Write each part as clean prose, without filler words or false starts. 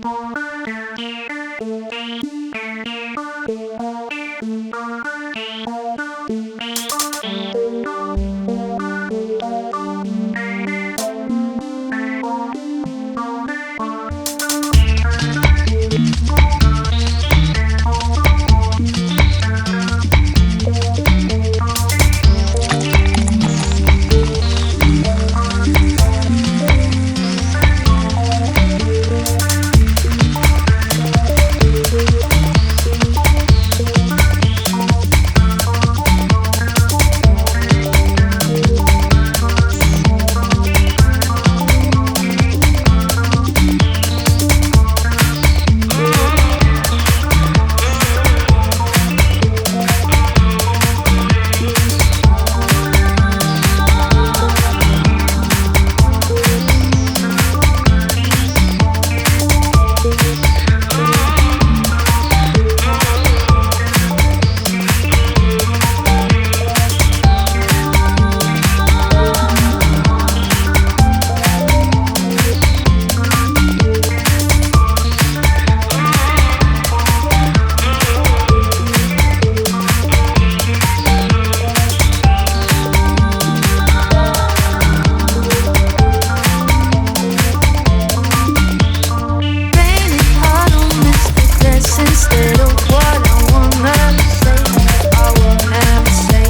Instead of what I wanna say, I will never say.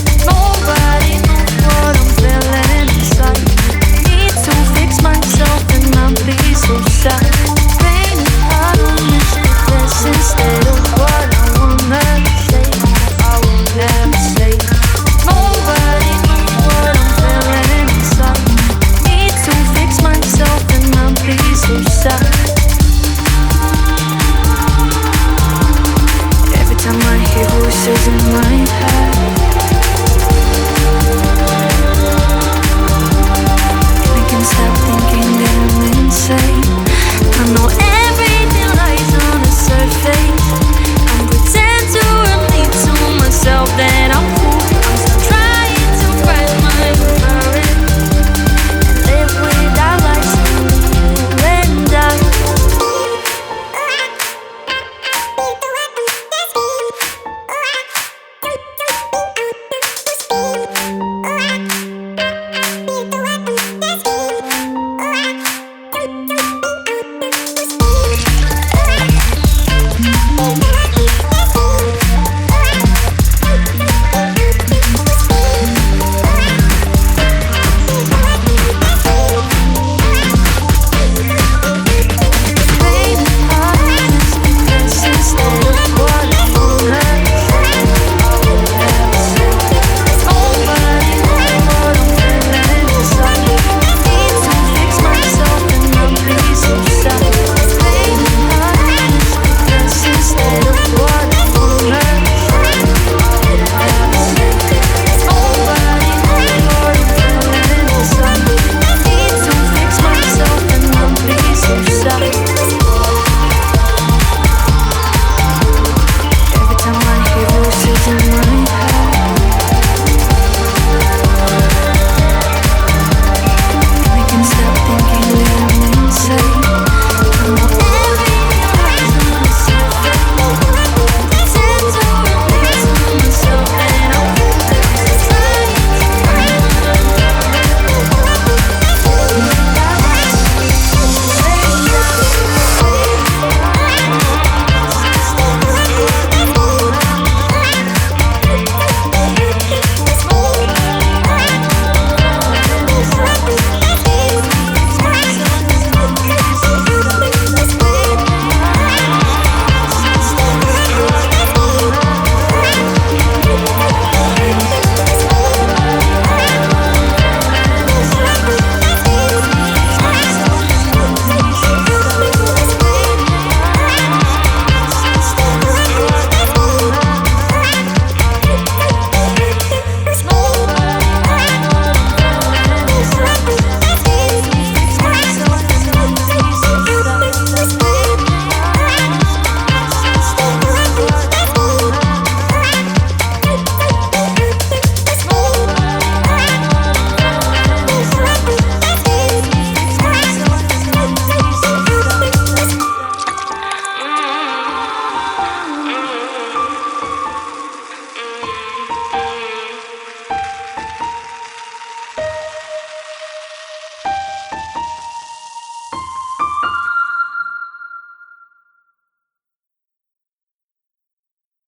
Nobody knows what I'm feeling inside. Need to fix myself and not be so sad. Pain is hard on this goodness. Instead of what I wanna say, I will never say. Nobody knows what I'm feeling inside. Need to fix myself and not be so sad. Voices in my head.